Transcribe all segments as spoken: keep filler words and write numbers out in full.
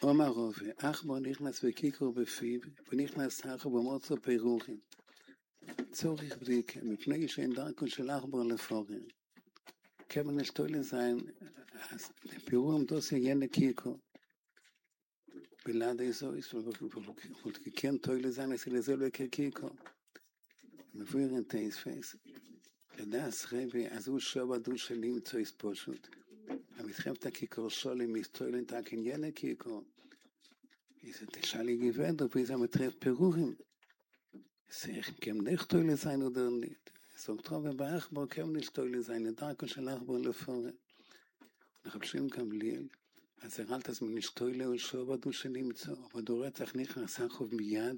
אומר רובה, אך בו נכנס וקיקור בפיו, ונכנס אחר במוצו פירורים. צורך בדיקה, מפני שאין דרכו של אחבר לפורר. כיוון אשתו לזין, פירום דוסי ינה קיקו. בלעד איזויס, וכן תוי לזין, עשי לזה לא קיקו. מבויר את האספס. לדעס רבי, אז הוא שוב עדו שלי מצויס פשוט. המתחם את הקיקור שולי, מסתוי לנתקן ינה קיקו. איזה תשאלי גבד, וזה מטרף פירורים. סייך, כם נכתוי לזיןודרנית. סוגתרו ובאח בו, כם נשתוי לזין, לדרכו של אחבר לפורר. נחפשים גם ליל, אז הרלת אז מנשתוי לו שוב עדו שנמצא, ודו רצח נכנס אחוב מיד,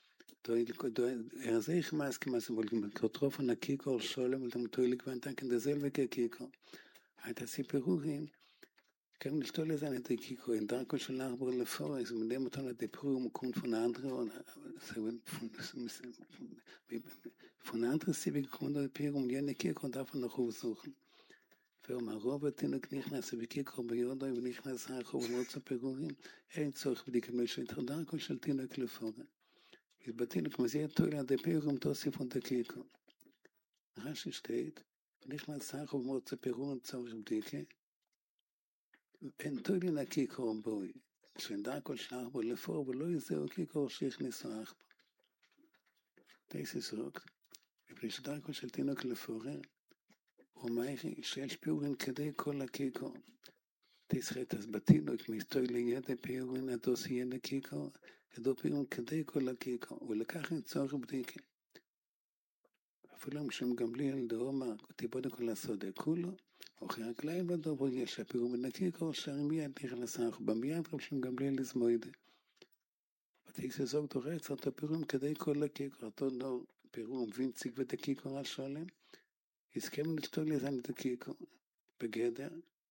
הרזיך מסכימה, אבל כתרופו נקיקו שולם, ולתמתוי לגוונתה כנדזל וכקיקו. הייתה סיפרורים, כם נשתוי לזין את הקיקו, אין דרכו של אחבר לפורר, זה מדם אותו לדפרום, וקום פונה אנדרו, פונה אנדרו סיביק, קום דפירום, יהיה נקיקו, דפה נחוב זוכן. ואומר, רוב התינוק נכנס וקיקו ביודו ונכנס אחו ומוצא פירורים, אין צורך בדיקה משהו דרכו של תינוק לפורר. בתינוק מזיע תוילה דפירום תוסיפון דקיקו. רש"י שטייט, נכנס אחו ומוצא פירורים צורך בדיקה, אין תוילה לקיקו בוי, שאין דרכו של אחו לפורר, ולא יזהו קיקו שיכניסו אחו. תייסס רוק, מפני שדרכו של תינוק לפורר, ומאירי שיש פיורין כדי כל הקיקו. תסחט אז בתינוק מסתוי לידע פיורין הדוס ידע קיקו, ידעו פיורין כדי כל הקיקו, ולקח אין צורך בדיקה. אפילו משום גמליאל דאמר, תיבוד כל הסודה כולו, אוכי הכלי בדובו יש הפיורין הקיקו, אשר מיד נכנס אחו, במיד משום גמליאל לזמוידה. ותיסה זוג תורץ, אותו פיורין כדי כל הקיקו, אותו נור פיורין וינציק ודקיקו על שולם, הסכם לשתוי לזן את הקיקו, בגדר,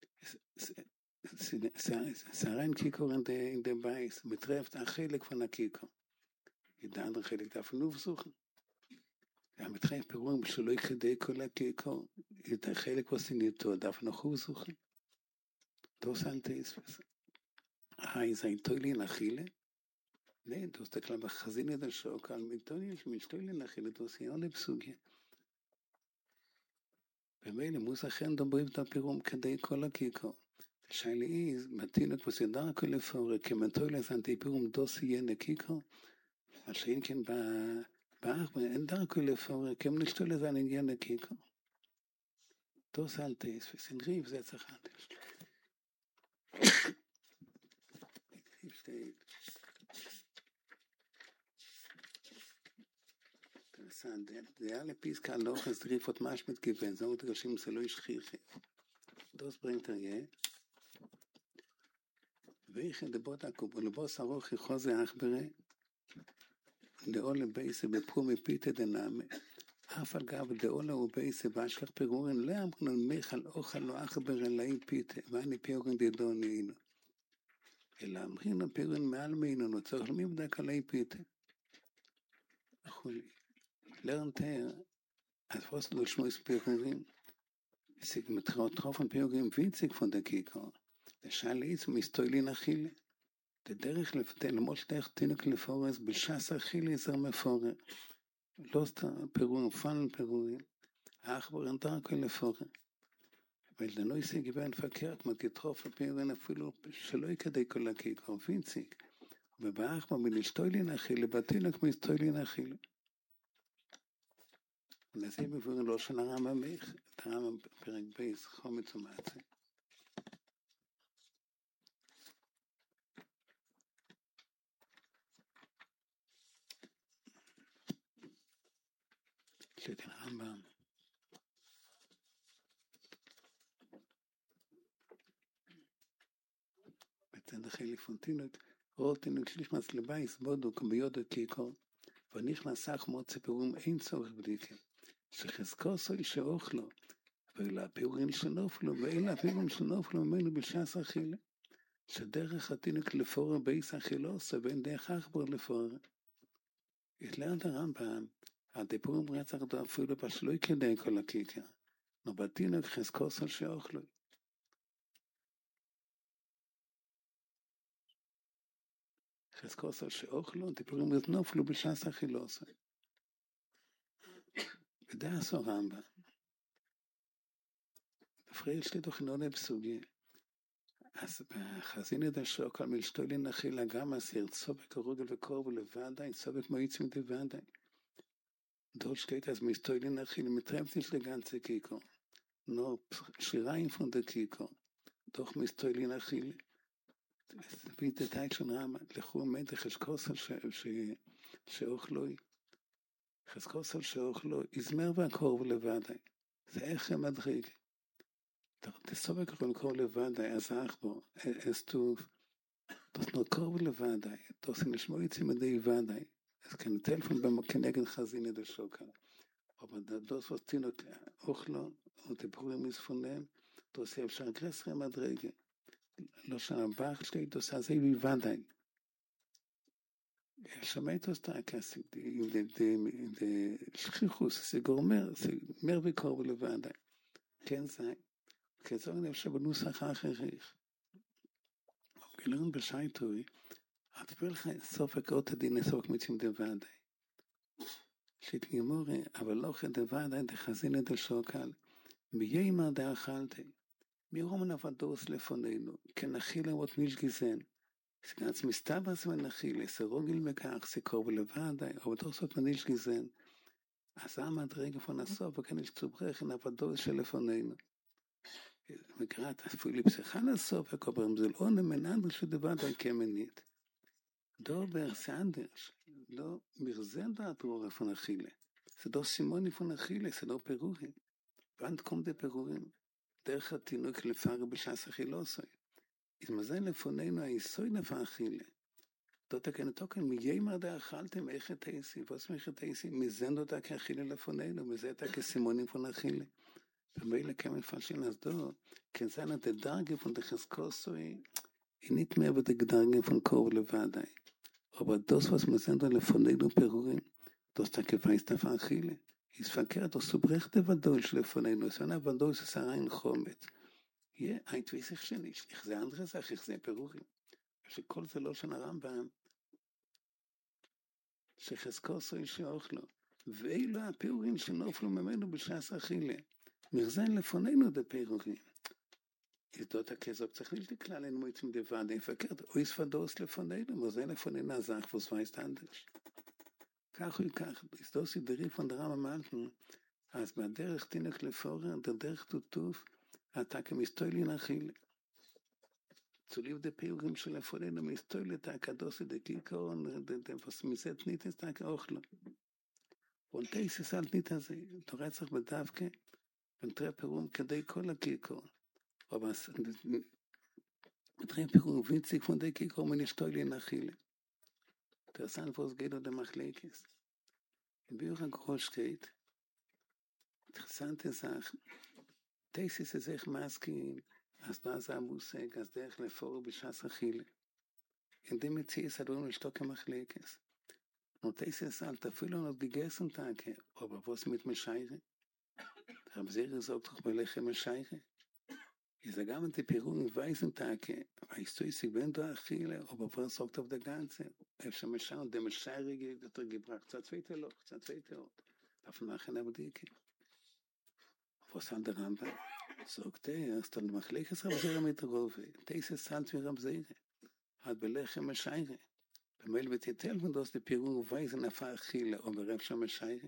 סערן קיקו אין דה בייס, מטרפת החלק פן הקיקו. ידען החלק דף נובזוכן. המטרפת פירורים שלא יקדי כל הקיקו, את החלק וסיניתו, דף נחוזוכן. דוס אל תספס. היי זין תוילי נחילה, לא, דוס תקלה בחזין את השוק, על מיתוני שמשתוי לנחילה, דוס יעולה בסוגיה. ומילא מוס אכן דברים את הפירום כדי כל הקיקו. שיילי איז, מתינוק וסדר הכל לפורר, כמנתוי לזנתי פירום דוס יהיה נקיקו, מה שאין כן באח, אין דרכו לפורר, כם נשתו לזן יהיה נקיקו. דוס אל תייס, וסין ריב זה צחת. ריב שתיים. זה היה לפיסקה לא חסריפות משמת גיוון, זה עוד רשים זה לא ישכיחי. דוס ברינטריה. ואיכן דבות עקוב, ולבוס ארוך יחוזה אחברה, דאו לבייסה בפרו מפיתה דנאמה, אף על גב דאו לו בייסה ואשכח פירורן, לא אמרנו מיכל אוכל לא אחברה לאי פיתה, ואני פירורן דדו נהינו. אלא אמרינו פירורן מעל מינו, נוצר למי בדק על אי פיתה. וכולי. לרנטר, אז פוסט לא שמויס פירורים, סיג מתחילות טרופן פירורים ויציג פון דקיקו, לשאל איז מסתוילי נחילה, דרך לפתן, למוש דרך תינוק לפורס, בשס אכילי יזר מפורר, לא סתם פירורים, פן פירורים, האחבר אין דרכו לפורר, ולנו יסיג גבין פקרת, מתקיטרוף הפירורים אפילו שלא יקדי כל הקיקו, ויציג, ובאחבר מלשתוילי נחילה, בתינוק מסתוילי נחילה, וזה מבורים לא של הרמב"ם, את הרמב"ם פרק בייס, חומץ ומצה. שתן הרמב"ם. בצד החליפון תינוק, רוב תינוק שנכנס לבייס, בודו כביודו קיקו, ונכנס אך מאוד סיפורים, אין צורך בדיקה. שחזקו סוי שאוכלו, ואלה הפירורים שנופלו, ואלה הפירורים שנופלו ממנו בשעס אכילה, שדרך התינוק לפורר בייס אכילוס, ואין דרך אחבר לפורר. יתלרד הרמב"ם, הדיבורים רצח דו אפילו בשלוי כדי כל הקיקה, נובתינוק חזקו סוי שאוכלו. חזקוס על שאוכלו, דיבורים נופלו בשעס אכילוסו. ודע עשו רמב"ם. בפריל שלי תוכנונה בסוגיה. אז בחזינה דשוק על מלשתולי נחילה גם אסיר צובק הרוגל וקור ולוודאי, צובק מועיצים דוודאי. דוד שקט אז מסתולי נחילה מטרמפניש לגנצי קיקו. נו, שיריים פון דה קיקו. דוח מסתולי נחילה. ביטה טייצ'ון רמה, לכו מנדה חשקוס על שאוכלוי. חזקוס על שאוכלו, יזמר והקור ולוודאי. זה איך הם מדריג. תסובק הכל קור לבדאי, אז אך בו, אסטוב, תוסנו קור ולוודאי, תוסנו לשמור יצאים מדי ודאי, אז כן, טלפון כנגד חזינה דשוקל. אבל דוס וסטינו אוכלו, ותפורים מספונם, תוסי אפשר גרסרי מדרגה. לא שנה באח שלי, תוסע זה בוודאי. שמעת אותה כסף, שכיחוס, זה גורמר, זה מר וקור ולוודאי. כן זה, כזו אני חושב בנוסח האחריך. גלרון בשייטוי, אתפר לך סופק עוד הדין, סופק מצים דוודאי. שתגמורי, אבל לא חד דוודאי, דחזינה דשוקל, מיימר דאכלתי, מירומן עבדוס לפוננו, כנחילה עוד מישגיזן, סגנץ מסתברס ונחילה, סרוגל מכך, סקור ולוודאי, עבדוס עוד מנישגיזן, אז עמד רגע פון הסוף, וכן יש צוברכן עבדוס שלפוננו. מקראת אפילו פסיכן הסוף, וכוברם זה לא נמנן שדוודאי כמנית. דובר סנדרש, לא מרזל דעת רור פון אכילה. זה לא סימוני פון אכילה, זה לא פירורים. ואנט קום דה פירורים. דרך התינוק לפאר בשעס אכילוסוי. התמזל לפוננו היסוי נפה אכילה. דותה כנתוקן מיימר דה אכלתם איך את אייסי, ועושים איך את אייסי, מזן דותה כאכילה לפוננו, מזה אתה כסימונים פון אכילה. ומילא כמה פרשין אז דו, כן זה נת דרגה פון דחזקוסוי, אינית mehr wird gedanken von Kor לבדאי. aber das was man sind לפוננו פירורים, das da geweißt auf Achille. ist verkehrt, das zu brecht der Vadol לפוננו, es einer Vadol ist rein חומץ. Ja, ein weiß ich schon nicht. Ich sehe andere Sache, ich sehe פירורים. שכל זה לא של הרמב"ם, שחזקוסוי שאוכלו, ואילו הפירורים שנופלו ממנו בשעס אכילה. מרזן לפוננו דה פירורים. ידעות הכזוב צריך לכלל אין מועצים דוודאי פקרת, אוי ספדוס לפוננו, מרזן לפוננו הזך וסווייסט אנדש. כך הוא כך, יסדוסי דרי פון דרם אמרנו, אז בדרך תינק לפורר, דרך תוטוף, אתה כמסתוילי נחיל. צוליב דה פירורים שלפוננו, מסתוילי את הקדוסי דה קיקורון, מזאת ניתס דה כאוכלו. ונטייסס על ניתס הזה, תורצח בדווקא, ונתראה פירורים כדי כל הקיקורון. aber mit drei Piron winzig von der Kiko meine Steuile nach Chile. Interessant, wo es geht oder Machlekes. Im Bücher Groß steht, interessante Sachen. Das ist es echt Masken, als da sah Musik, als der ich lefore בשעס אכילה. In dem Metzies hat uns Stocke Machlekes. Und das ist halt, אפילו noch gegessen Tage, aber was mit Mescheire? Der Rabzere sagt doch bei Lechem Mescheire. Ist er gar mit der Pirun in weißen Tage, weißt du, ist sie wenn du Achille, aber was sagt auf der Ganze? Er ist schon mal schauen, der Mescheire hat er gebracht, zur zweite Loch, zur zweite Ort. Davon machen aber die Ecke. Was an der Rampe? Sagt er, ist dann Machlekes Rabzere mit der Rove. Das ist halt wie Rabzere. Hat bei Lechem Mescheire. Beim wird die Telefon, dass die Pirun in weißen Achille, aber er ist schon Mescheire.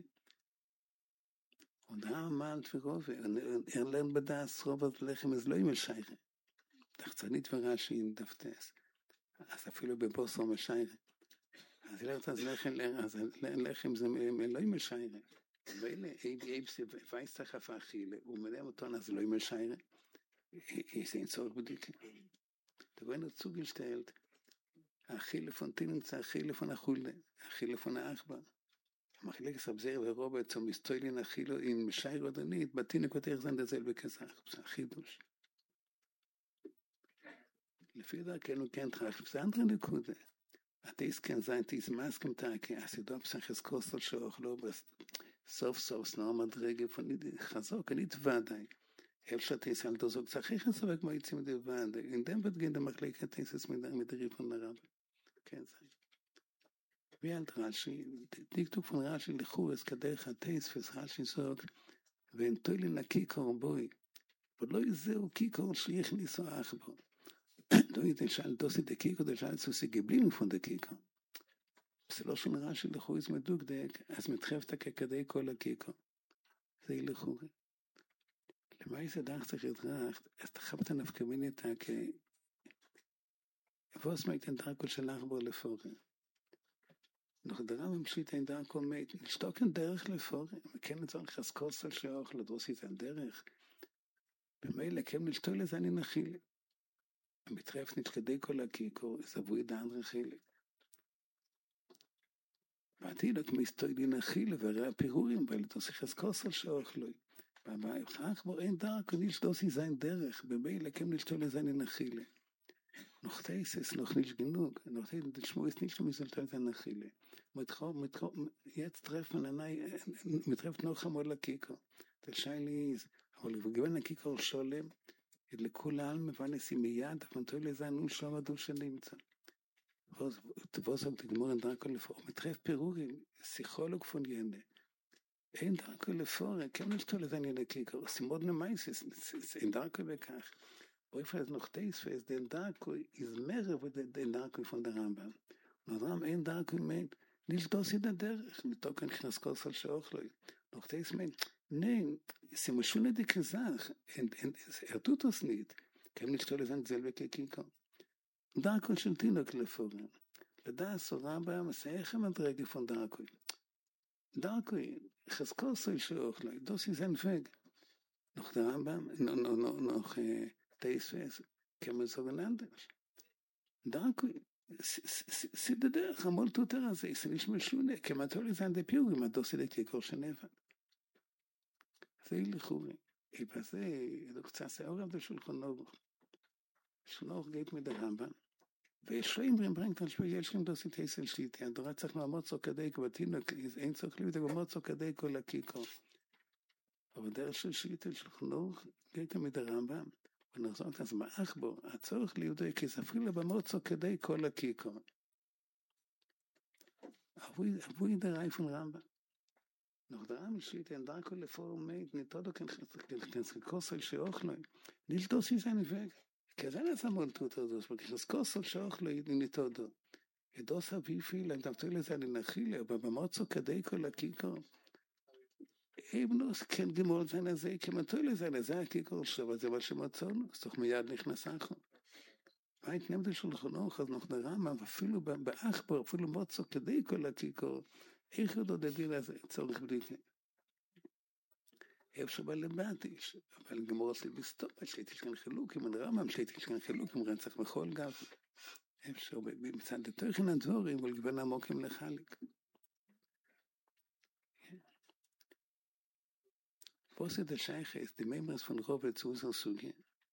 Und da malt für Rove, und er lernt bei das, Robert Lechem ist לא משיירה. תחצנית ורש"י עם דפתס. אז אפילו בבוסר משיירה. אז ילרת אז לחם, אז לחם זה לא משיירה. ואלה, אייבסי וייסטח אף אכילה, הוא מלא אותו, אז לא משיירה. זה אין צורך בדיקה. דברנו צוגלשטלט, אכילה פון תינמצא, אכילה פון החולה, אכילה פון האחבר. מחלקת רבזר ורוברט zum מסטוילי נחילו in משיירה עודנית, בתינק ותך זן דזל בכזך, זה חידוש. לפי דרכנו כן תחשב, זה אנדרה נקודה. התיס כן זין, תיס מסכים תעקי, הסידור פסחס קוסטל שאוכלו, סוף סוף סנור מדרגה, חזוק, אני תוודאי. אפשר תיס על דוזוק, צריך לסובק כמו יצאים דוודאי, אין דם בדגן דמחלקת תיסס מדריפון לרב. כן זה. wie alt Rashi, דקדוק von Rashi לחורס כדרך הטייס רש"י זאת, ואין תוילי נקיקור בוי, ולא יזהו קיקור שיכניסו אחבו. לא ידשאל דוסי דקיקור, דשאל סוסי גבלים von דקיקור. זה לא שון רש"י לחורס מדוקדק, אז מתחפת ככדי כל הקיקור. זה לחורי. למי זה דרך צריך לדרכת, אז תחבת נפקמינית כ... ווס מייתן דרכו שלך בו לפורר. noch der Raum steht ein da kommt stocken derch lefore wir kennen so das kostel schon לדרוס ist ein derch במילא kennen nicht tolle seine nachil betrifft nicht כדי כל הקיקו זה בוי דן רחיל ואתי לא כמסתוי לי נחיל וראה פירורים ולתוס das kostel schon לו אבל כך בו אין דרך nicht das ist ein derch במילא kennen nicht tolle seine nachil noch das ist noch nicht genug noch das schmeiß ist nicht so toll seine nachil mit mit jetzt treffen eine mit trifft noch einmal לקיקו der scheili ist aber wir geben לקיקו שלם לכולם מבנסים מיד אבל תולי זה נו שלום הדו שנמצא was was sagt die morgen da kann vor mit treff perurim psycholog von jende ein da kann vor kann nicht tolle sein לקיקו simod ne mais ist ein da kann bekach wo ich weiß noch das für den da ist mehr mit den da von der Rambam und Ram ein da kann nicht das in der Derech, mit auch kein Knaskos als Schochloi. Noch das meint, nein, sie muss schon nicht die Sache, und er tut das nicht. Kann nicht toll sein, selber kekiko. Darko של תינוק לפורם. לדעס או רמב"ם, זה איך המדרגה von דרכו. דרכו, חזקוס על שאוכלוי, דוס ist ein Weg. Noch der Rambam, noch Teisves, kann man sagen anders. דרכו, זה דרך, המול תותר הזה, זה נשמע שונה, כמתו לזן דפיורים, הדוסי דקיקור שנפת. זה לכורי. בזה, זה קצת סעורם דשולחון אורוך. שולחון אורוך גית מדי רמב"ם. ויש רעים ברנקט על שפי יש להם דוסי תייסל שליטי, הדורה צריך לעמוד צו כדי כבתינו, אין צורך ליבי תגמוד צו כדי כל הקיקור. אבל דרך של שליטי שולחון אורוך גית מדי רמב"ם. ונחזור את הזמן בו, הצורך ליהודי כספרי לבמוצו כדי כל הקיקו. אבוי דראי פון רמב"ם. noch der Raum steht ein Darko leformate nicht todo kein kein kosel שאוכלוי nicht das ist ein Weg כזה נצמול תות das weil das kosel שאוכלוי nicht todo das wie viel und dazu lesen in Achille aber beim Mozzo כדי כל הקיקו eben das kein gemol sein זה כמתול sein זה הקיקו אבל זה מה שמצאנו אז תוך מיד נכנס אחו היית נמד שולחן אורך אז noch der Raum אפילו באחבור אפילו מוצו כדי כל הקיקו איך יודעת דין הזה צורך בדיקה? אפשר בלבטיש, אבל גמורות לי בסתום, שליתי שכן חילוק עם הרמב"ם, שליתי שכן חילוק עם רצח בכל גב. אפשר במצד התוכן הדבורים, אבל גוון עמוקים לחלק. פוסט השייכס, דמימרס פון רוברט סוזר סוגיה.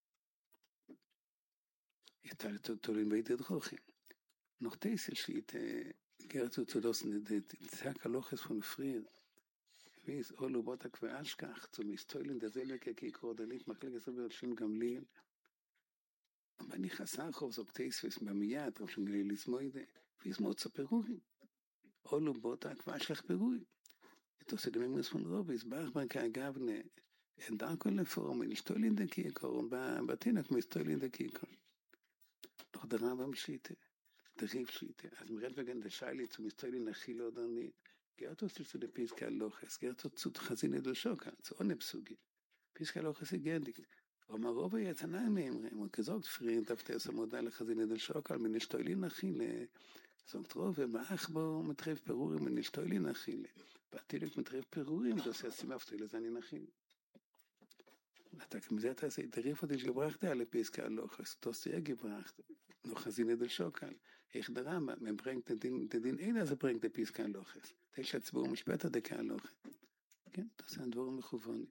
יתר תולים בידי דרוכים. noch Teisel steht, gehört zu das, die Zerkaloches von Frier, wie es Olu Botak für Aschkach, zum Istolin der Selke Kikor, der nicht Machlega Sober Shem Gamliel. Aber nicht Hasachov, so Teisel, es Bamiyat, auf Shem Gamliel Ismoide, wie es Mozza Peruri. Olu Botak für Aschkach Peruri. Das ist der Memres von Robi, es Bachbar Kagavne, en Darko Leform, in Istolin der Kikor, und Batinak mit Istolin der Kikor. Doch der Rambam steht, der Rief steht, als wir reden wegen der Scheile zum Istolin Achille oder nicht, gehört uns zu der Piska Loches, gehört uns zu Chazine del Shoka, zu ohne Psugi. Piska Loches ist gendig. Aber Rova jetzt an einem Emre, und gesagt, früher darf der so Modell Chazine del Shoka, mit Istolin Achille, sagt Rova, Bachbo מתרף פירורים, mit Istolin Achille. בעתיד מתרף פירורים, das heißt, sie macht viele seine Achille. אתה כמזאת הזה, דריף אותי שגברחת על פיסקה לוחס, תוסיה גברחת, noch Chazine del Shokal. איך der Rambam, man bringt den den אין, also bringt der Piska Loches. Der ist Zבור משפטה דקה לוחה. כן, das sind דבורים מכוונים.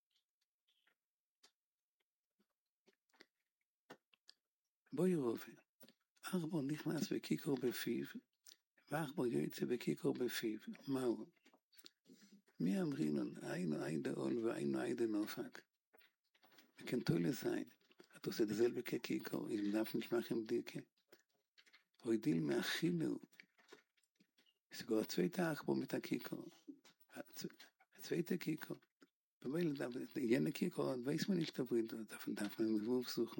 בואי רובה. ארבור נכנס בקיקור בפיו, וארבור יוצא בקיקור בפיו. מהו? מי אמרינון? היינו עידה עול והיינו עידה נופק. וכן תולה זין. אתה עושה דזל בקיקור, אם דף נשמח עם דיקה. הוידיל מאכילו, sogar ein zweiter Achbar mit der Kiko. Ein zweiter Kiko. Weil jene Kiko, weiß man nicht, davon darf man einen Wurf suchen.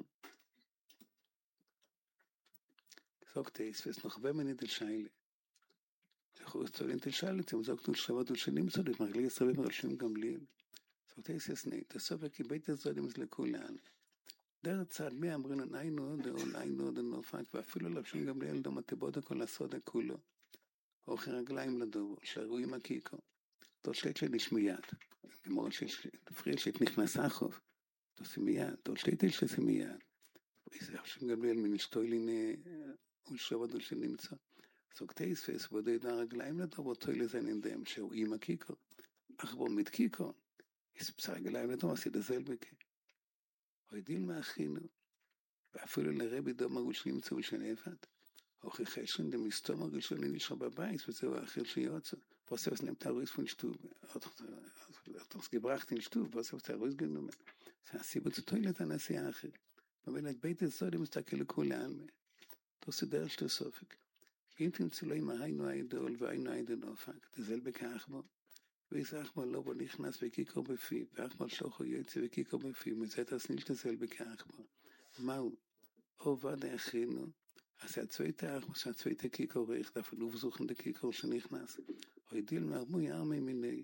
Sagt er, es wird noch, wenn man in der Scheile. Ich soll in der Scheile, sie sagt, du schreibst, du schreibst, du schreibst, du schreibst, du schreibst, du schreibst, sagt er, es ist nicht. Das so, wie bei der Säule, muss lekule an. Der Zeit, mehr am Brennen, ein oder, und ein oder, und noch fand, war viele Lapschen, Gabriel, da mit der Bode, כל הסוד הכולו. אוכל רגליים לדובו, שערו עם הקיקו. דוד שליט שליש מיד. גמור שפריל שליט נכנס אחוב. דוד מיד, דוד שליט שליט מיד. וזה עכשיו גבריאל מנשתוי לי ולשוב דוד שנמצא. סוגטייס וסבודו ידע רגליים לדובו, תוי לזה נדם, שהוא עם הקיקו. אך בו מתקיקו. יספסה רגליים לדובו, עשית הזל בקה. הוידיל מאחינו. ואפילו לרבי דומה ולשנמצא ולשנאפת. הוכיח schon dem Stomach schon in schon dabei ist, so achil שיוצא. Was es nimmt Terrorist von Stub. Hat das gebracht in Stub, was auf Terrorist genommen. Das sie wird toll dann das ja achil. Aber wenn beide so dem stakele kulan. Das ist der erste Sofik. Intim zu lei mal hayno idol und hayno idol fakt. Dieselbe Kachmo. Wie sag mal, lo נכנס וקיקו בפי, ואחמל שלוחו יוצא וקיקו בפי, וזה das nicht dieselbe Kachmo. Mau עובד אחינו אז הצוויתה, כמו שהצוויתה קיקור, איך דווקא לא בזוכן דקיקור שנכנס. או ידיל מרמוי ארמי מיני.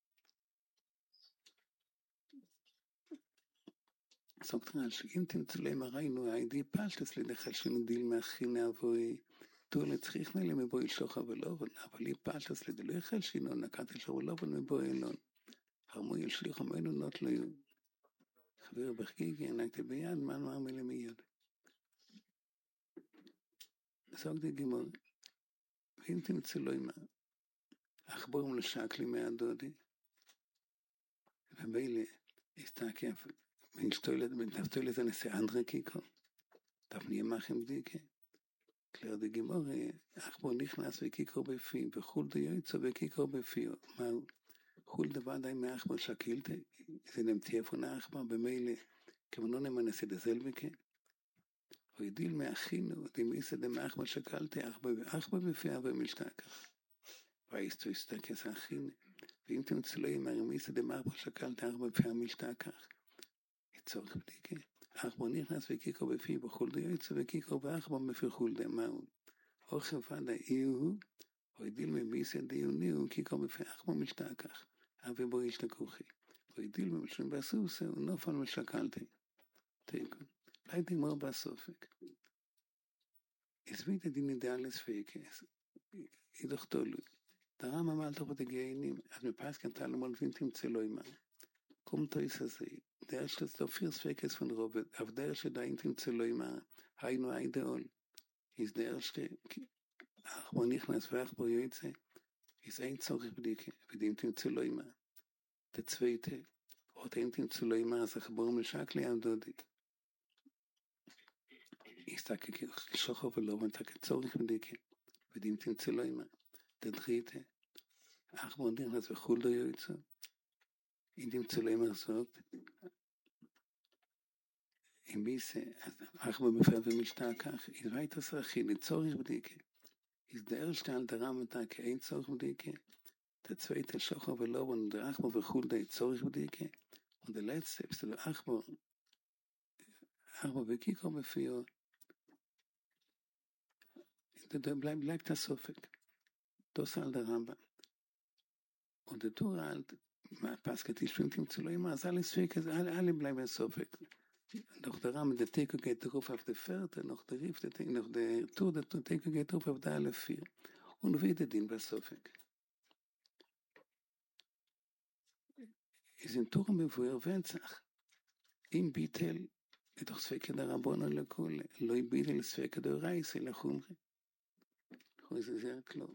סוגתרן, שאם תמצאו להם הראינו, הידי פשטס לדחל שנדיל מהכינה אבוי, תור לצריך נלי מבוי שלוח ולובן, אבל היא פשטס לדלו יחל שינו, נקעתי שלוח ולובן מבוי אלון. הרמוי אל שליח אמנו נות לא יהיו. חבר בחגיגי, נקתי ביד, מה מרמי למיד. sagt die Gimel, wenn du nicht zu leima, ach boom le shakli me adodi, ובאלה, הסתעקף, בין שטוילת, בין תפטוילת הנשא אנדרה קיקו, תפניה מחם דיקה, כלר די גימורי, אך בו נכנס וקיקו בפי, וחול די יוצא וקיקו בפי, מהו, חול דבר די מאח בו שקילתה, זה נמתיה פונה אח בו, במאלה, כמונו נמנסה דזל בקה, וידיל מאחינו, דמיסה דמאח בו שקלתה, אח בו בפי אבו משתקח, ואיסטו הסתקס אחינו, ואם תמצאו לו עם הרמיסה דמאח בו שקלתה, אח בו בפי המשתקח, צורך בדיקה, אך בו נכנס וקיקו בפי בחול די יוצא וקיקו ואך בו בפי חול די מהו. או חבד האיהו, או ידיל מביסה דיוניהו, קיקו בפי אך בו משתקח, אבי בו ישתכוחי. או ידיל ממשלים בסוסה, הוא נופל משקלתי. תיקו, אולי תגמור בסופק. הסבית הדין אידאל לספקס, אידוך תולוי. דרם אמל תוך בתגיינים, אז מפס כנתה למולבין תמצא לו עימה. kommt es also der erste der vier Zweckes von Robert auf der erste da in dem Zeloima hay no ideal ist der erste ach man nicht mehr schwach bei jetzt ist ein Zug bedecke mit dem Zeloima der zweite oder in dem Zeloima sich baum schakli und dort ist da schon auf loben da Zug bedecke mit dem Zeloima der dritte ach man nicht mehr so gut jetzt in dem Zuleimer sagt, in Bisse, ach, wo befehlt für mich starkach, ist weiter Sache, nicht Zorich bedecke. Ist der erste an der Ramentag ein Zorich bedecke, der zweite Schoch auf der Lob und der Achbo verchult der Zorich bedecke, und der letzte ist der Achbo, Achbo bekiko befio, da bleibt, bleibt das Sofik. Das ist der Ramba. Und der Tor halt, מה פסקתי שפינטים צלויים, אז alle Zweckes, alle, alle bleiben Sofik. Doch der Rahmen, der Teko geht drauf auf der Vierte, noch der Riff, noch der Tour, der Teko geht drauf auf der alle vier. Und wieder den bei Sofik. Ist in Tuchen bevoer Wenzach. Im Bitel, doch Zwecke der Rabbono lekule, loi Bitel Zwecke der Reise, lechumre. Das ist sehr klar.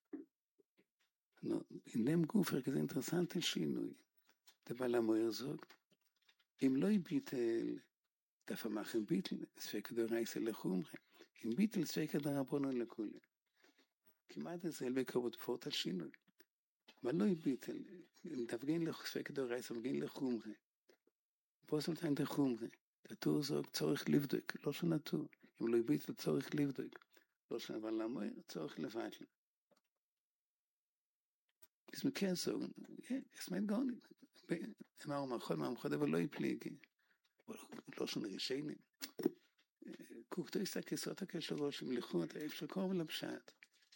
in dem Gufer ist ein interessanter Schienui. Der Balamoyer sagt, im Loi Bitel, darf er machen Bitel, Zwecke der Reise lechumre. Im Bitel Zwecke der Rabbono lekule. כמעט dasselbe Kabot fort als Schienui. Aber Loi Bitel, darf gehen lech Zwecke der Reise, darf gehen lechumre. Wo soll sein der Chumre? Der Tour sagt, Zorich Livduk, לא schon Natur. Im Loi Bitel Zorich Livduk. לא schon Balamoyer, Zorich Levatl. ist mir kein so, es meint gar nicht. אמר ומאכל מהמחוד אבל לא יפליגי. לא שונה רשייני. כוכתו יש הכסות הקשר ראש, מלכו את האיף של קור ולפשט.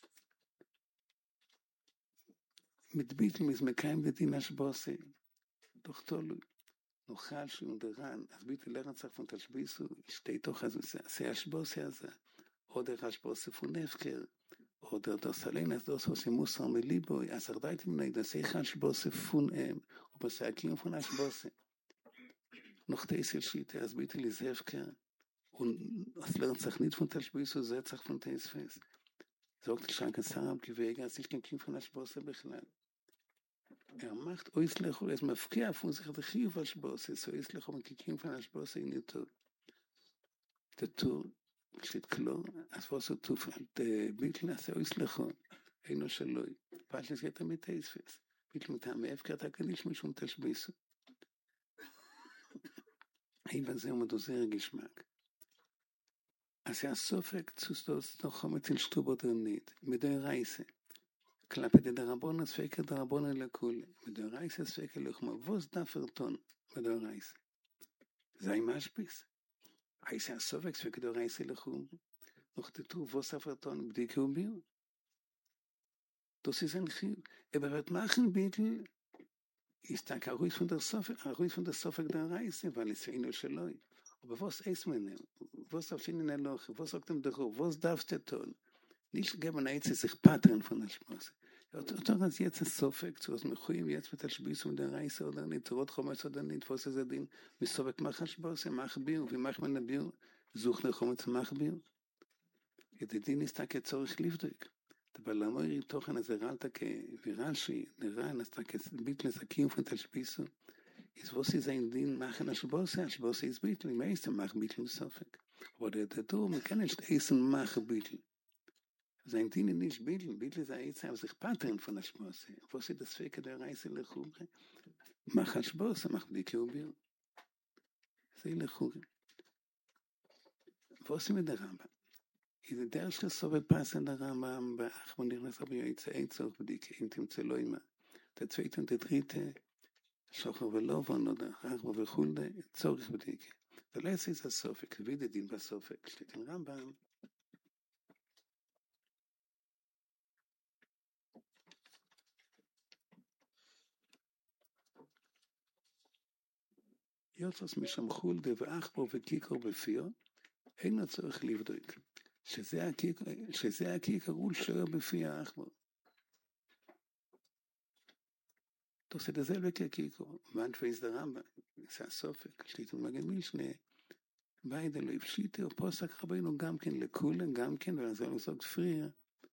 מדביט למזמקיים דדין השבוסי. דוכתולו. נוכל שהוא דרן, אז ביטי לרצח פונטשביסו, שתי תוך אז עשה השבוסי הזה. או דרך השבוסי פונפקר. או דרך דוסלין, אז דוס עושים מוסר מליבוי, אז ארדייתי מנהי, דסי השבוסי פונם, ובסעקים פון השבוסי. noch diese Schiete, als bitte die Zevke, und es lernt sich nicht von Tashbis, so setzt sich von Tesfes. Sagt der Schank, es haben gewege, als ich kein Kind von Aschbosse bechlern. Er macht Oislech, es mafkia von sich der Chiv Aschbosse, so Oislech, und kein Kind von Aschbosse in der Tour. Der Tour steht klar, als was er tut, der Bittel, als er Oislech, אינו שלוי. פשוט זה mit Tesfes. Bittel mit einem Efker, da kann ich mich um Tashbis. Eben sehr mit unser Geschmack. Also ja Sofek zu das noch mit den Stubot und nicht mit der Reise. Klappe der Rabon das Fake der Rabon in der Kul mit der Reise das Fake noch mal was da Ferton mit der Reise. Sei mal bis. Reise Sofek für der Reise lechum. Noch der tu was Ferton mit die Kumbio. Das ist ein Ziel. Aber was machen bitte? ist der Ruhig von der Sofa, Ruhig von der Sofa der Reise, weil es ein Schloi. Aber was ist man? Was auf in der Loch? Was sagt dem der Was darfst du tun? Nicht geben ein sich Patron von der Spaß. Ja, doch als jetzt das Sofa zu was mir khoim jetzt mit der Spieß und der Reise oder nicht rot kommt oder nicht was ist denn? Mit Sofa machen Spaß, machen Bier, wie macht man Bier? Sucht nach kommt zu machen Bier. Jetzt die ist da kein Zorch liefdig. אבל למה היא תוכן הזה רלת כווירשי, נראה נסתה כביט לזקים פונטלשפיסו, אז ווסי זה דין מאחן השבוסי, השבוסי is ביטל, אם איסם מאח ביטל מסופק. אבל דתו מכן יש איסם מאח ביטל. sein Ding nicht bitte, bitte sei jetzt auf sich Patron von der Spaß. Was ist das Fake der Reise lechumre? Mach als Spaß, mach die Kubio. Sei lechumre. Was ist mit der Ramba? Ist der erste so wird passen der Ramba bei Achmon נכנס aber jetzt ein so für die in dem Zeloima. Der zweite und der dritte Schocher ולובן oder Achmon וכולde צורך בדיקה. Der letzte ist das Sofik, wieder den Basofik steht in Rambam. יוצאס משם חולדה ואחבו וקיקר בפיו, אין הצורך לבדוק. שזה הקיקר, שזה הקיקר הוא שוער בפי האחבו. תעשה את זה לקיקר, ואנט פייס דרמבה, זה הסופק, שתיתו מגן מישנה, ביידה לא הפשיטה, או פוסק רבינו גם כן לכולן, גם כן, וזה לא סוג פריה.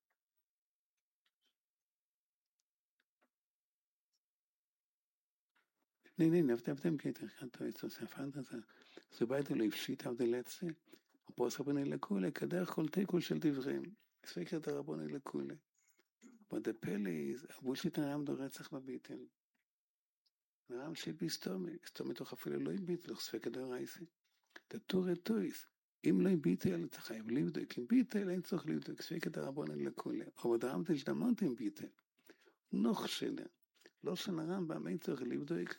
Nee, nee, auf dem geht er, kann du so sehr fantastisch. Sobald er לפשיט auf der letzte, פוס רבוני לכולה, כדרך כל תיקול של דברים. ספקר את הרבוני לכולה. but the פלא is, הבולשיט הרם דו רצח בביטל. הרם של ביסטומי, סתומי תוך אפילו לא יביטל, ספקר דו רייסי. תטור את טויס, אם לא יביטל, אתה חייב לבדוק. אם ביטל, אין צורך לבדוק, ספקר את הרבוני לכולה. אבל הרם תשדמות עם ביטל. נוח שלה. לא של הרמב"ם, אין צורך לבדוק.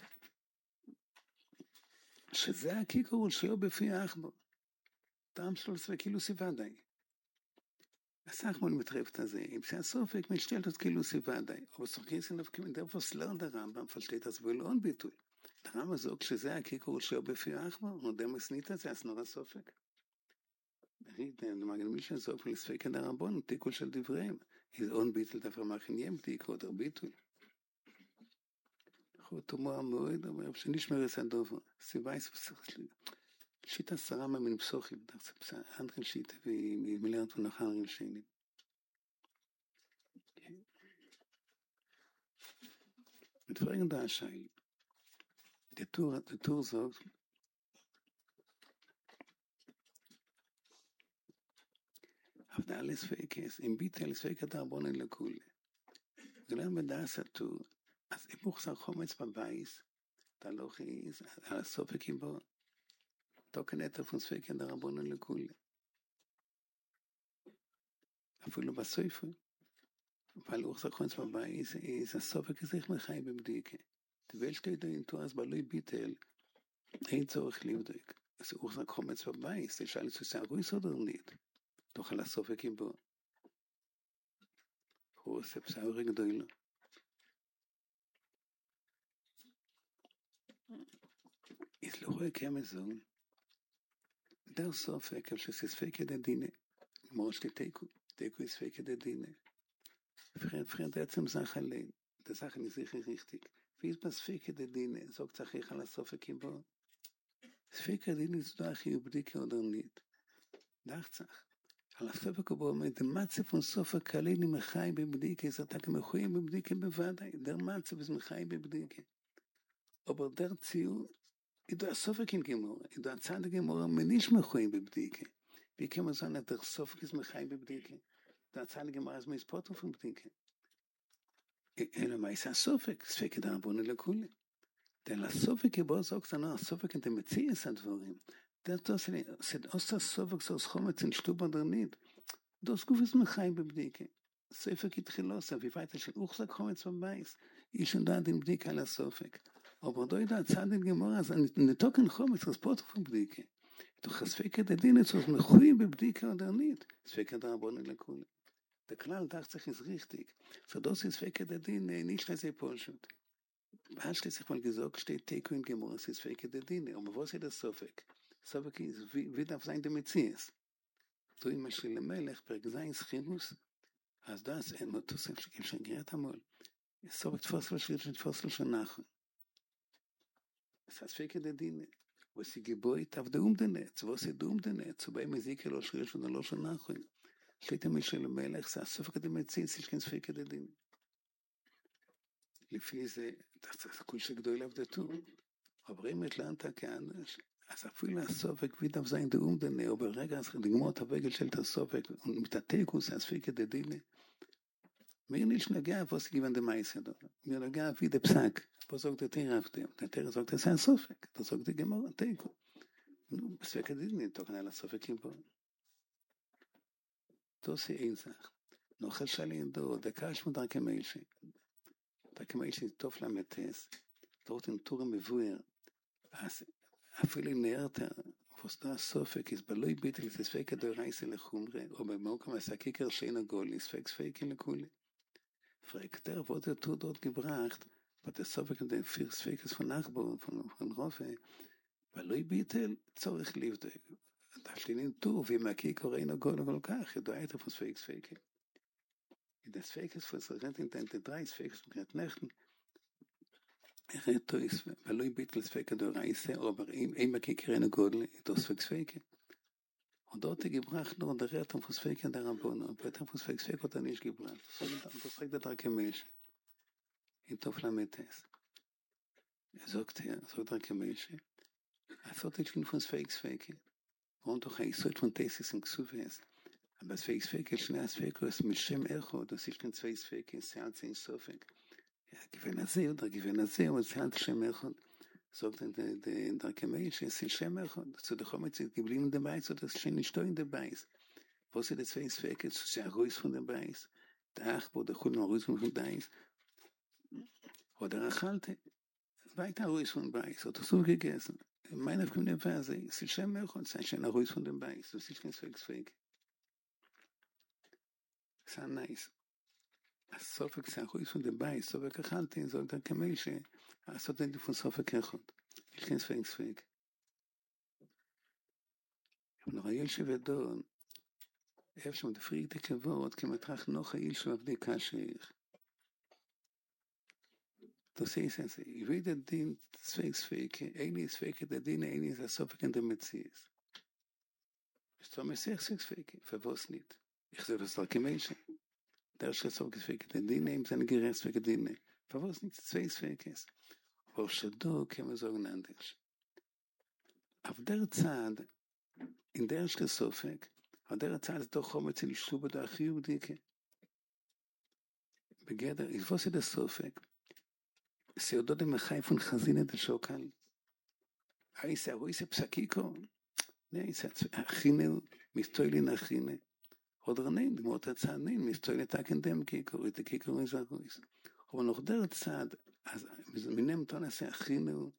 שזה הקיקור שיו בפי האחבו. טעם שלו זה כאילו סיוודאי. הסחמון מתרב את הזה, אם שהסופק משתלת את כאילו סיוודאי, או בסופקי סנפקים מדרפו סלרד הרמב"ם, פלשתית אז בלעון ביטוי. הרמב"ם זו, כשזה הקיקור שיו בפי האחבו, נודה מסנית הזה, אז נורא סופק. נמגן מי שזוק ולספק את הרמבון, תיקול של דבריהם. איזה און ביטל דווקא מכניים, תיקו יותר ביטוי. תאמר מאוד, אבל שנשמר את הדובר, סיבה יספסך שלי. שיטה שרה מן פסוחים, אנדרן שיטה ומיליארד ונחרים שני. מתפרק דעה שי. דתור זאת, עבדה לספקס, אם ביטה לספקת הרבונה לכולה. זה לא מדעה סתור, אז אם מוחסר חומץ בבייס, אתה לא חיז, על הסופקים בו, תוקן את הפונספקן הרבונה לכולה. אפילו בסופר, weil auch so kurz vorbei ist, ist das so wirklich mehr Chaim bebdike. Die Welt steht da in Tuas, Baloi Bitel, ein Zorch Livdek. Es auch so kurz vorbei ist, ist alles zu sein ruhig oder nicht. Doch alles so wirklich bo. Große Psaure Gdoilo. Ist lohe käme so. Der Sofek, als es ist fake der Dine. Mosch die Teku. Teku ist fake der Dine. Fremd עצם Sache allein. Die Sache ist sicher richtig. Wie ist das fake der Dine? Sagt sich ich an der Sofek im Bo. Das fake der Dine ist doch hier überdicke oder nicht. Dacht sich. An der Sofek im Bo, mit dem Matze von Sofek allein im Chai bebdike, ist er tak mechuim bebdike bevadai. Der Matze ist Mechai bebdike. Aber der Ziel, ist der Sofek im Gemora. Ist der Zadig Gemora, man nicht mechuim bebdike. Wie kann man sagen, dass der Sofek ist Mechai bebdike? Der Zadig Gemora ist mir Spotto von bebdike. אלא מה יש הסופק? ספק דרבון לכולי. denn הסופק בו זוגת לנו, הסופק אתה מציע את הדברים. der das sind aus das Sofik so schommet in Stuba der nicht. Das gut ist mir kein Bebdike. Sofik itchilos, wie weit es auch so kommt zum Beis. Ich schon da den Blick an Sofik. Aber da da Zeit in Gemara sind nicht token kommt das Sport von Bebdike. Doch das Sofik der Dinge so mit Khui Bebdike oder nicht. Sofik da Bonne lekul. Der Klall dacht sich ist richtig. So das ist Sofik der Dinge nicht sehr polschut. Hast du sich mal gesagt, steht Teku in Gemara, es ist Sofik der Dinge. Aber was ist das Sofik? Sofik ist, wie darf sein der Metzies? So immer Schille Melech, Perk sein Schimus, als das, ein Motus, im schon gerät einmal. Sofik tfossel, schritt tfossel schon nach. Es heißt Sofik der Dinge. wo sie geboit auf der Umdenetz, wo sie der Umdenetz, wobei mir sie kein Losch Risch und ein Losch Nachhoin. Steht der Mischel im Melech, sagt, so viel Medizin, sich kein Sfeike der Ding. לפי זה, זה סיכוי שגדול auf der Tour. Aber אם התלנת כאנש, אז אפילו הסופק וידאו זין דה אומדנה, או ברגע לגמור את הרגל של הסופק, ומתעתקוס, הספיקה דה דינה. mir nicht nagea, was sie gewann der Meister da. Mir nagea wie der Psaak. Was sagt der Teer auf dem? Der Teer sagt, das ist ein Sofek. Das sagt der Gemara, Teko. Nu, es wird nicht nicht, doch eine Sofek im Bo. Das ist eine Sache. Noch ein Schalin da, der Kasch von der Kemeilche. Der Kemeilche ist tof la Metes. Dort in Turm Mevuer. Also, אפילו נערת, was da Sofek ist, beloi bitte, ist es fake der Reise lechumre, oder bei Mokum ist ein Kicker schein Gol, ist fake fake in der Kule. Fragt er, wo der Tod dort gebracht, was der Sofek und der First Fake ist von Nachbar, von, von Rofe, beloi bitte, zorich liebte. Da stehen in Tur, wie mein Kicker schein Gol, und kach, du eit auf das Fake Fake. Das Fake ist, was er rennt in den drei, ist Fake, mit Nächten, Reto ist, weil ich bitte das Fake der Reise, aber immer kickern Gordel, das Fake. Und dort gebracht nur der Reto von Fake der Rabon, und Peter von Fake Fake hat er nicht gebracht. Das sagt der Kemesh. In Toflametes. Er sagt er, so der Kemesh. Er sagt ich von Fake Fake. Und doch ich soll von Tesis in Xufes. Aber das Fake Fake ist schnell Fake, ist mit Schem Echo, das ist kein zwei Fake, ist ja ein Sofek. gewinn הזה, oder gewinn הזה, und es hat Shem Echad. Sagt der Kemesh, es ist Shem Echad. Zu der Chometz ist geblieben in der Beis, oder es ist nicht in der Beis. Wo sie das Weiß Fekes, es ist ein Ruiz von der Beis. Der Achbo, der Chul, ein Ruiz von der Beis. Oder Achalte, weiter Ruiz von der Beis, oder so gegessen. Meine Freunde Verse, es ist Shem Echad, es ist ein Ruiz von der Beis, das ist kein Fake. Es ist nice. הסופק סחוי von der Beis, סופק אכלתי, זאת כמישה, לעשות את זה von סופק אחד. יש כאן ספק ספק. אבל נורא יל שבדון, איפה שם דפריק דקבות, כמטרח נוח היל שעבדי קשך. תעשי את זה, יביד הדין ספק ספק, איני ספק את הדין, איני זה הסופק אין דמציס. זאת אומרת, ספק ספק, פבוסנית. איך זה בסדר כמישה. Der Schritt gefegt den Dinge im seine Gerest für Dinge. Verwas nicht zwei Fekes. Wo schdo kem so genannt ist. Auf der Zeit in der Schritt hat der Zeit doch kommt in Stube der Judike. Begeder ist was der Sofek. Sie dort im Khaif von Khazine der Schokal. Ei se wo ist Psakiko. Ne ist Achine mit Toilin Achine. oder nein, die Mutter Zeit nein, mis toile Tag in dem Kikor, die Kikor ist auch ist. Aber noch der Zeit, also wir nehmen dann das Achinu,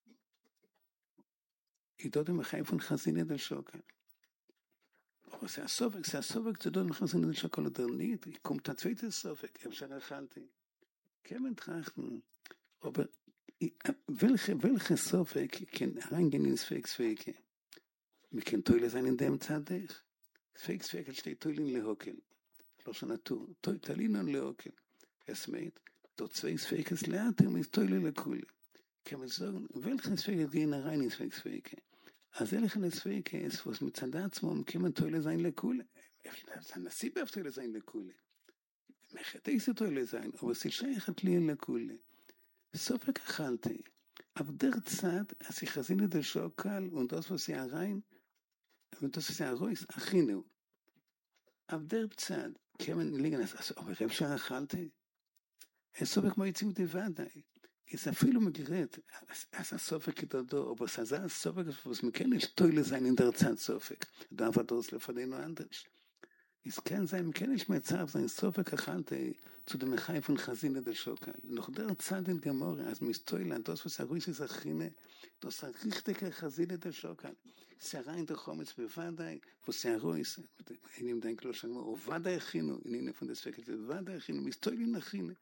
ich dort im Heim von Chazine der Schokel. Aber es ist Sofik, es ist Sofik, zu dort im Chazine der Schokel oder nicht, kommt der zweite Sofik, ich habe schon erhalten. Kämen trachten, aber welche, welche Sofik kann reingehen ins Fake-Fake? Wir können Toile sein in dem Zadech. Fake-Fake steht Toile in Lehokel. Los Natur. Toile in Lehokel. Es meint, dort zwei Fakes lernt, um ist Toile Lekule. Kann man sagen, welche Fake gehen rein ins Fake-Fake? Also welche Fake ist, was mit Zadatzmum kann Toile sein Lekule? Es kann das Sibbe auf Toile sein Lekule. Möchte diese Toile sein, aber sie scheichert לי Lekule. סופק אכלתי, aber der Zeit, als ich gesehen der Schokal und das, was sie rein, und das, was sie raus, achinu. Aber der Zeit, kämen liegen, also, aber ich habe schon אכלתי. Es סופק כמו יצאים דיוודאי. Es אפילו מגרד, אז הסופק כדודו, aber es ist ein סופק, was mir kann nicht toll sein in der Zeit סופק. Da war das לפנינו anders. Es kann sein, man kann nicht mehr Zeit sein, so viel Kachante zu dem Echai von Chazine der Schokal. Noch der Zeit in Gemorre, als Mistoiland, das, was er ruhig ist, Achine, das ist ein richtiger Chazine der Schokal. Es ist rein der Chometz bevadai, wo es er ruhig ist, in ihm denkt, lo sagen wir, o Vadai Achino, in ihnen von der Zwecket, Vadai Achino, Mistoiland Achine.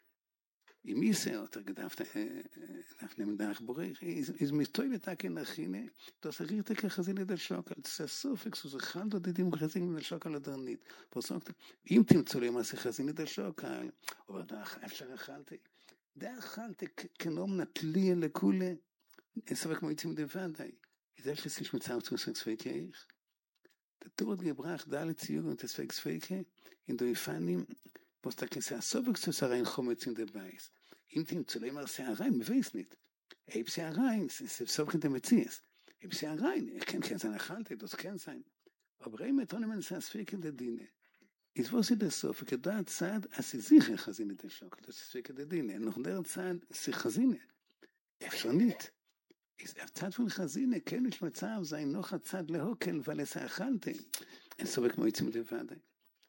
אם יסה אותה גדפת, אנחנו נמדח בורך, אז מסתוי לתקן הכינה, תעשה רירתק לחזין את השוקל, תעשה סופקס, וזה חל דודידים חזין את השוקל הדרנית. פרסוקת, אם תמצאו לי מה זה חזין את השוקל, אבל דרך אפשר אכלתי, דרך אכלתי כנום נטלי לכולה, אין סבק כמו יצאים דוודאי, זה שסיש מצב צוסק ספקי איך. תתורת גברח דלת ציור ותספק ספקי, אין דויפנים, was da kein Sofik zu sein kommt in der Beis. In dem zu leben sehr rein, wir weiß nicht. Heb sehr rein, es ist Sofik in der Metzies. Heb sehr rein, ich kann kein sein Halte, das kann sein. Aber immer dann man das Sofik in der Dine. Ist was ist das Sofik da Zeit, als sie sicher Khazine der Schock, das ist Sofik der Dine. Noch der Zeit sie Khazine. אפשר nicht. Ist er Zeit von Khazine, kann ich mit Zaam sein noch eine Zeit lehoken, weil es erhalte. ein Sofik moitz mit der Vade.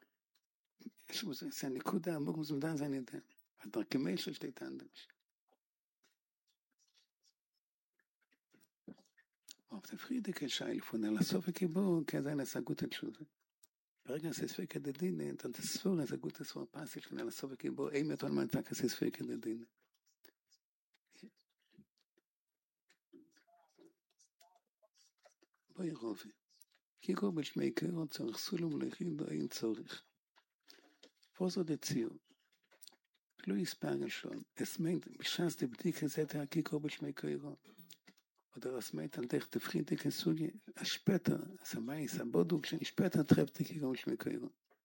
זה זה נקודה עמוק מזמדה זה אני יודע הדרכמי של שתי תנדש אבל תפחידי כשי לפונה לסוף הקיבור כזה נסגות את שוזה ברגע סספק את הדין אתה תספור נסגות הספור פסי שנה לסוף הקיבור אין מתון מנתה כסספק את הדין בואי רובי קיקור בשמי קרו צורך סולום לכידו אין צורך Poso de Zio. Luis Pagelschon. Es meint, Bishas de Bdike zet ha Kiko b'shmei Koiro. Oder es meint, al dech de Friede Kesugi, a später, as a Mais, a Boduk, שאני später trefft die Kiko b'shmei Koiro.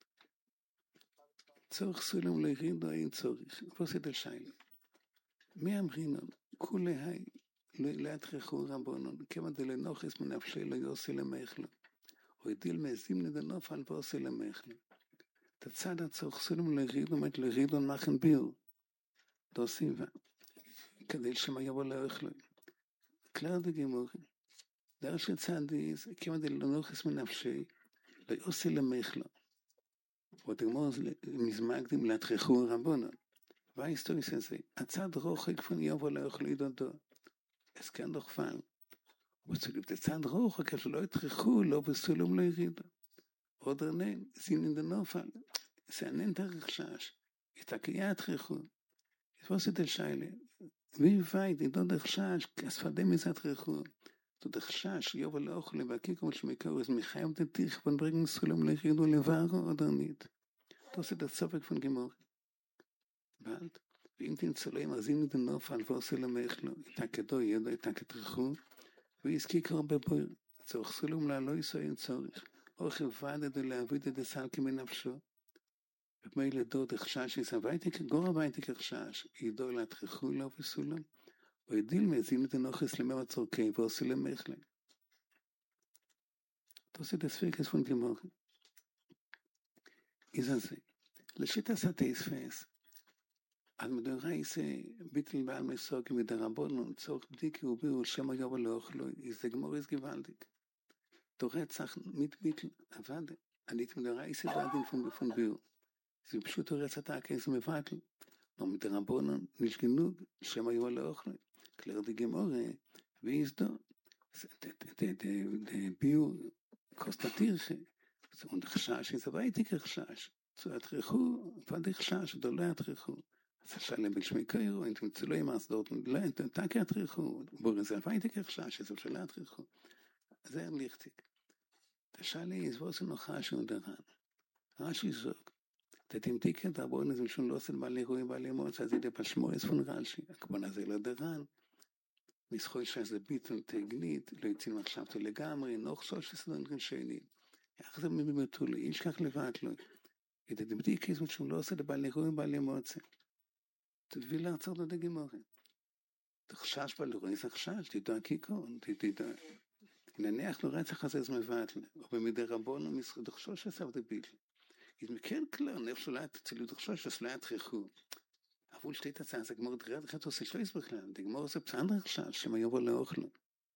צורך סולם להירידו אין צורך. פוסי דל שיילה. מי אמרינון? כולי היי, להתרחו רבונון, כמה דלנוחס מנפשי לא יוסי למחלו. או ידיל מעזים לדנוף על ועוסי למחלו. Der Zeit hat sich so um Lerido mit Lerido und machen Bild. Das ist es. כדי שמה יבוא לאכלו. כלל דגמורים. דרך שצד ist, כמה דלנוחס מנפשי, לא יוסי למחלו. ודגמור מזמגדים להתרחו רבונו. וההיסטוריס הזה, הצד רוחק פון יבוא לאכלו ידודו. אז כן דוחפן. וצריך לצד רוחק, אז לא יתרחו, לא בסולם לרידו. Oder nein, sind in der Notfall. Es ist ein Enterrechschasch. Ist ein Kiat-Rechu. Was ist der Scheile? Wie weit in der Rechschasch, als von dem ist ein Rechu. Du der Rechschasch, Jovel Ochle, Bakiko und Schmekau, ist mich heim den Tisch von Bringen Sulam Lechido Levaro oder nicht? Das ist der Zofek von Gemor. Bald, wie in den Zulem, als in der Notfall, wo Sulam Echlo, Itakedo, Jedo, Itaket-Rechu, wie ist Kikor Beboir, Zoch Sulam La Loiso in Zorich. אוכל ועדה להביא את הסלקי מנפשו. ומילא דוד החשש יסבייתי כגור הבייתי כחשש, ידעו להתחכו לו וסולם, וידיל מזין את הנוחס למאו הצורכי ועושה למחלה. תעשי את הספיקס פון גמורי. איזה זה. לשיטה סטייספס, על מדורי זה ביטל בעל מסוג מדרבון צורך בדיקי ובירו שם היובה לא אוכלו, איזה גמורי זה גוואלדיק. Der Retsach mit Mittel, Avade, אני תמדרה איסי דרגין פון פון ביר. זה פשוט הורץ את הכס מבטל. לא מדרבונן, nicht genug, שמה יוה לא אוכלי. כלר די גמורה, wie ist da? Der Bio konstatiert, und der Chashash ist aber nicht der Chashash. Zu ertrechu, von der Chashash, oder לא ertrechu. אז השאלה בשמי קיירו, אם תמצאו לא ימאס דort, לא, תקה ertrechu, בואו זה aber nicht der Chashash, זה לא ertrechu. זה erlichtig. Der Schale ist, wo es noch Rashi und daran. Rashi sagt, der dem Dicke, der Bohnen sind schon los, in Bali Ruhi, Bali Motz, also der Pashmoes von Rashi. הכוונה זה לא daran. מסחוי שזה ביטל תגנית, לא יצאים עכשיו לגמרי, נוח שלוש עשרה דברים שני. איך זה מבטו לי, איש כך לבד לו. את הדמתי כיזמת שהוא לא עושה לבעלי רואים, בעלי מוצא. תביא לעצור דוד גמורי. תחשש בעלי רואים, זה חשש, תדע כיקון, תדע. נניח לו רצח הזה זה מבט לי, או במידי רבון, ומסחוי תחשוש עשה וזה ביטל. אם מכן כלל, נפשו לה תצילו תחשוש, אז לא יתחיכו. אבל שתית הצעה, זה גמור דריית אחת עושה שלוש בכלל, זה גמור זה פסנדר עכשיו, שמה יובו לאוכלו.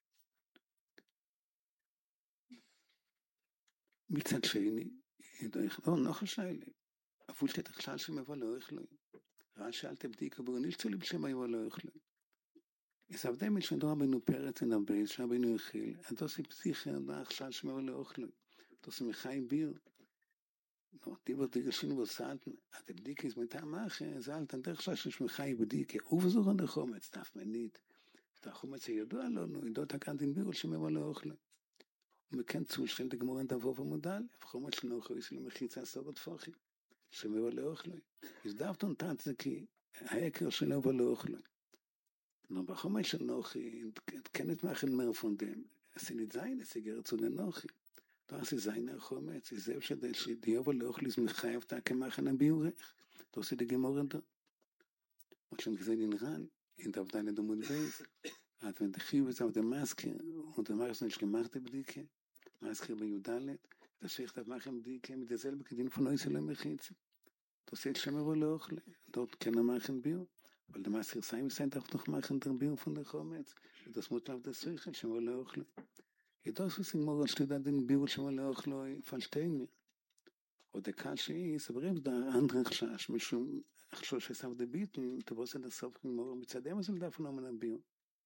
מצד שני, לא, נוכל שיילי, אבל שתית עכשיו שמה יובו לאוכלו. ראה שאלת בדיקה בו, נשתו לי בשמה יובו לאוכלו. אז עבדי מלשדו רבינו פרץ אין הבייס, שרבינו יחיל, עד עושה פסיכר, דעה עכשיו שמה יובו לאוכלו. עושה מחי ביר. No, דיבר דגשינו בוסלטן, את הבדיקה is mit amache, zalten der חשש שמחי בדיקה, ובזוכן דחומץ, דף מנית, דחומץ ידוע לנו, ידעות הקנטין בירול שמבוא לאוכלה. ומכן צושכן דגמורן דבוב ומודל, וחומץ שנוחו יסלו מחיצה סורת פוחי, שמבוא לאוכלה. אז דוותון תת זה כי העקר שלו מבוא לאוכלה. נו, בחומץ שנוחי, תקנת מאכן מרפונדם, עשינית זין, הסיגרת צודן נוחי. Das ist seine Chomets, sie selbst hat die Jova Leochlis mit Chayav Take machen am Biurech. Das ist die Gemorre da. Und schon gesehen in Ran, in der Abteilung der Mundbeis, hat wenn der Chiv ist auf der Maske, und der Maske nicht gemacht hat, Bdike, Maske bei Judalet, das Sheikh hat machen Bdike mit derselben Kedin von Neusel Mechitze. Das ist schon mal Leochle, dort kann er machen Biur, weil der Maske sein ist auch noch machen der Biur von der Chomets, das muss auf der Sheikh schon mal Leochle. Ich dachte, es ist immer, als du da den Bibel schon mal auch verstehen mir. Und der Kasche ist, aber eben der andere Chash, mit schon, ich schaue, es auf der Bibel, du wirst ja das auch immer mit Zadem, soll davon auch mal ein Bibel.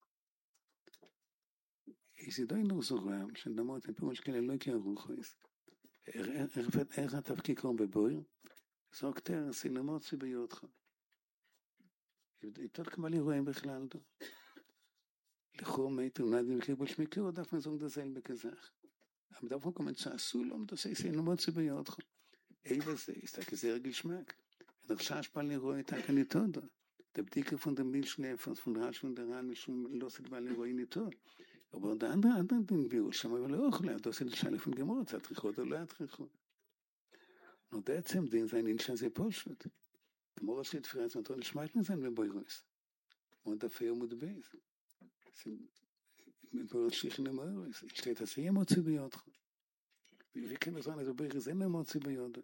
Ich sehe da noch so rum, schon da mal, ein paar Mal, ich kann ja nicht ruhig ist. Er hat auf Kikon beboir, sagt er, es ist eine Motsi bei Jodcha. Ich dachte, mal, ich ruhe בכלל da. לכום מיתו, נעדים כיבול שמיקרו, דווקא זוג דזל בכזך. אבל דווקא כמובן שעשו לו, מדעשי אינו מוצא ביודך. אי וזה, הסתכל זה רגיל שמק. ודרשה השפעה לרואי את הקניתודו. דבדיקה פון דמיל שנפס, פון רעש פון דרן, משום לא סדבה לרואי ניתו. אבל דה אנדרה, אנדרה דין ביול, שמה ולא אוכלה, דוסי לשאלה פון גמור, זה התריכות או לא התריכות. נו, דעצם דין זה העניין שזה פושט. גמור עשי תפירת מטרון לשמעת מזן בבוירוס. עוד דפי ומודבייס. מבורת שליחים למאורס, השתית עשי אמוצי ביודך. וכן הזמן הזה בריז אין אמוצי ביודך.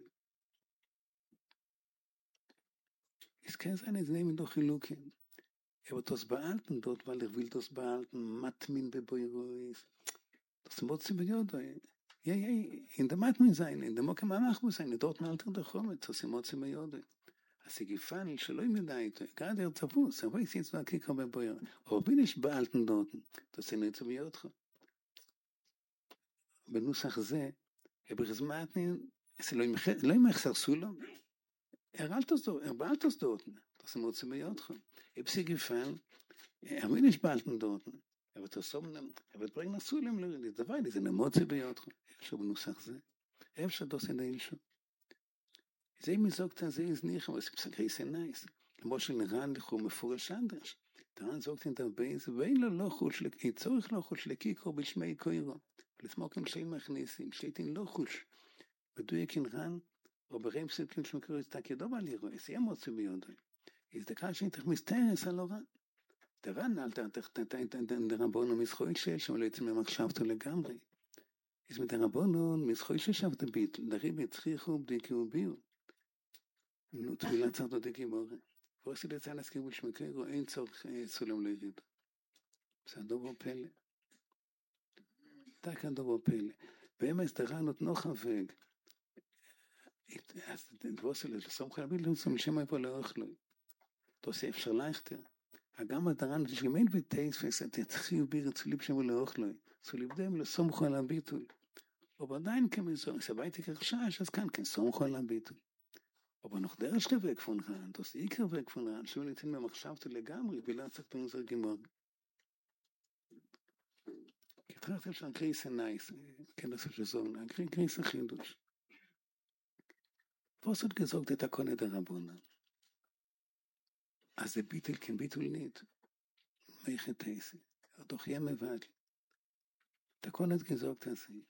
אז כן זה נזנאים מדו חילוקים. אבל תוס בעלתן דות, אבל הרביל תוס בעלתן, מתמין בבוירוס. תוס אמוצי ביודך. יא, יא, אין דה מתמין זיין, אין דה מוקם ממח בו זיין, דות מאלתר דחומת, תוס אמוצי ביודך. הסיגיפן שלא ימדע איתו, גדר צפוס, אבל יש יצוא הקיקו בבויר, או בין יש בעלתן דותן, תעשינו את זה ביודך. בנוסח זה, ברזמתנין, לא ימחסר סולו, בעלתוס דותן, תעשינו את זה ביודך. בפסיגיפן, אבל יש בעלתן דותן, אבל תעשום, אבל פרק נסולם לא ידע, דבר לי, זה נמות זה ביודך. אפשר בנוסח זה, אפשר תעשינו אילשו. זה מזוגת הזה הזניחה, אבל זה פסקי סנאיס. כמו שנראה לכו מפורש אנדרש. דרן זוגת את הבייס, ואין לו לא חוש, אין צורך לא חוש לקיקו בשמי קוירו. ולסמוקים שאין מכניסים, שאין לא חוש. בדויק אינרן, או ברם סלקים שמקרו הסתק ידו בעלי רואי, זה יהיה מוצא ביודוי. הזדקה שאין תך מסתרס על אורן. דרן אל תתן דרבונו מסחוי של, שמלא יצא ממחשבתו לגמרי. אז מדרבונו מסחוי ששבת ביט, לריב יצריחו בדיקו ביו. נו, תפילה צרדו דגי מורה. ועושה לצעה להסכים בשמקרו, אין צורך סולם ליריד. זה דובו פלא. דקה דובו פלא. באמס דרן נותנו חווג. אז דבוס אלה, לסום חלבית, לא נצום לשם איפה לא אוכלוי. תעשה אפשר leichter. גם daran, dass gemeint wird, dass es תתחיל ביר zu lieb שם לא אוכלוי. zu lieb dem, לסום על הביטוי. אבל עדיין כמזור, es arbeite כרשש, אז כאן כן, סום על הביטוי. aber noch der erste Weg von Ran, das Iker Weg von Ran, schon nicht in mir machschaft לגמרי, בלא צריך בנזר גימור. כתרחת אפשר קריסה נייס, כן לעשות שזון, קריסה חידוש. was hat gesagt, der Kone der Rabbuna? אז זה ביטל כן ביטול נית. מייכת תייסי. doch ja מבד. der Kone hat gesagt, dass sie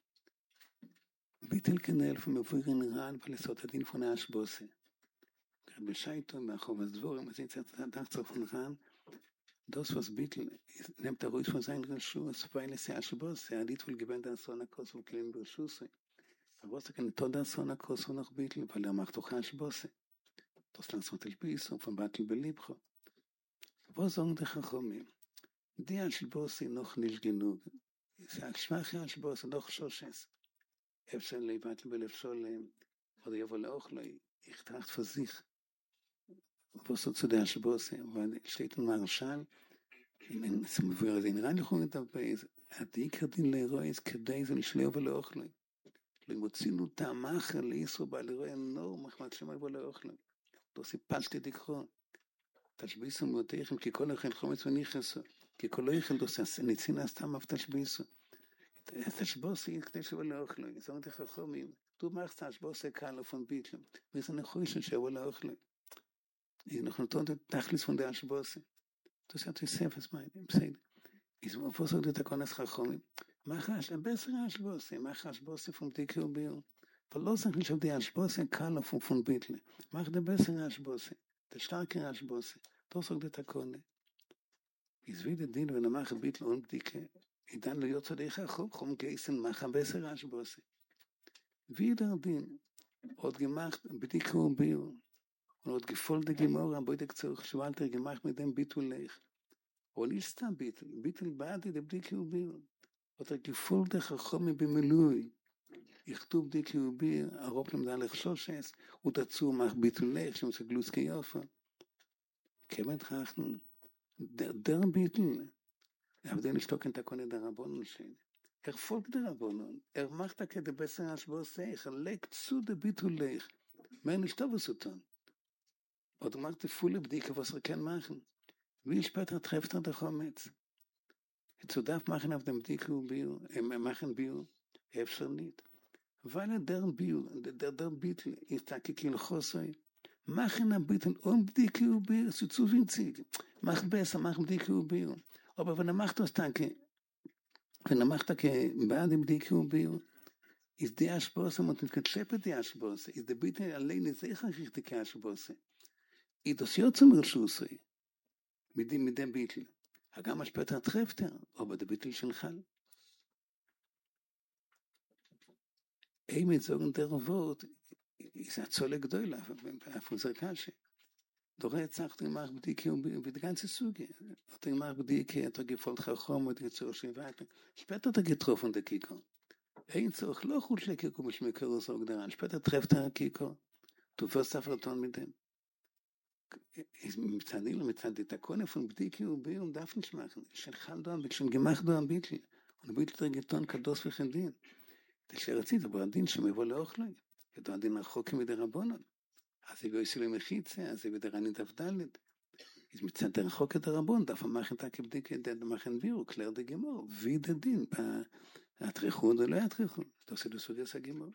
ביטל כן אלף מבוירן רן ולסות הדין פון האשבוסי. gerade bescheidton, ברחוב הסדבורים, אז יצא דחצר פון רן, das was ביטל, nimmt er ruhig von seinen Reschuss, weil es ja Aschbossi, er liet wohl gewähnt an so einer Kos und kleinen Reschuss. aber was er kann nicht an so einer Kos und noch bieten, weil er macht doch Aschbossi. das lands mit Elbis und von Batel Belibcho. was sagen die Chachomim? Die Aschbossi noch nicht genug. Ich sage, schwache Aschbossi, noch Schosches. אפשר להיבטל ולפסול להם, oder יבוא לאוכלי, ich tracht für sich. was er zu der Aschbossi, weil steht in Marschall, in es מבויר הזה, נראה לי חונן את הפייס, הדיקר דין לאירועס, כדי זה לשלב ולאוכלי. למוצינו תאמחה לישרו בעל אירועי נור, מחמת שמה יבוא לאוכלי. תעשי פשטי דיקרו. תשביסו מותיכם, כי כל אוכל חומץ וניחסו. כי כל אוכל תעשי, ניצינה סתם אף תשביסו. תשבוסי, כדי שיבוא לאוכלי. זאת אומרת, חכמים, du machst תשבוסי קל von ביטלם. וזה נחוישן שיבוא לאוכלי. אנחנו נותנות את תכליס von der אשבוסי. Das hat sich selbst mein im Seid. Ist wo versucht der Konas Chachomim. Mach as ein besserer Aschbosse, mach Aschbosse vom Dikubio. Verlos ich auf die Aschbosse Kala von von Bitle. Mach der bessere Aschbosse, der starke Aschbosse. Das sagt der Konne. Ist wieder den wenn er macht Bitle und Dicke. Und dann wird er dich auch kommen gehen mach ein besserer Aschbosse. Wieder den hat gemacht Dikubio. Und hat gefolgt der Gemorra, aber ich habe Schwalter gemacht mit dem Bitulech. Und nicht stam Bitul, Bitul badi der Bdiki Ubir. Hat er gefolgt der Chachomim במילוי. יכתוב Bdiki Ubir, הרוב למדה לחשושס, ותצור מח Bitulech, שמוצא גלוס כיופה. כמת חכנו, der Bitul. Aber den ist doch in der Konne der Rabbonon stehen. Er folgt der Rabbonon. Er macht da keine bessere Aschbose. Er legt zu der Bitulech. Mehr nicht da was zu tun. Oder macht die volle Bdike, was er kann machen. Wie später trefft er der Chometz. Zu darf machen auf dem Bdike und Bio, er machen Bio, אפשר nicht. Weil er der Bio, der der Bittel, ist da kein Chosoi, machen ein Bittel um Bdike und Bio, so zu winzig. Mach besser, mach Bdike und Bio. Aber wenn er macht das Tanke, wenn er macht das bei dem Bdike und Bio, ist die Aschbose, und nicht geschäppet die Aschbose, ist der Bittel alleine sicher richtig Aschbose. היא דוסיות zum רשוסי, מדים מדם ביטל. גם השפטר טרפטר, או בדביטל שלך. אימת זוגן דרבות, זה הצולה גדולה, איפה זה קשה. דורי הצחת גמח בדיקי, ובדגנצי סוגי. אתה גמח בדיקי, אתה גפולת חכום, ואתה גצור שבעת. שפטר אתה גטרופן דקיקו. אין צורך, לא חוץ לקיקו, משמקרו זוג דרן. שפטר טרפטר הקיקו, תופר ספרתון מדם. מצד אילו, מצד את הקונה פון בדיקי וביום דף נשמחן, של חל דוהם, וכשם גמח דוהם ביטלי, וביטלי תרגטון קדוס וחדין. כשרצית, בו הדין שמבוא לאוכלי, ידו הדין רחוק מדי רבונון. אז יגו יסילו מחיצה, אז יגו דרני דף דלת. אז מצד רחוק את הרבון, דף המחן תקי בדיקי, דד המחן בירו, קלר דה גמור, ויד הדין, התריכון או לא התריכון. אתה עושה דוסוגיה סגימור.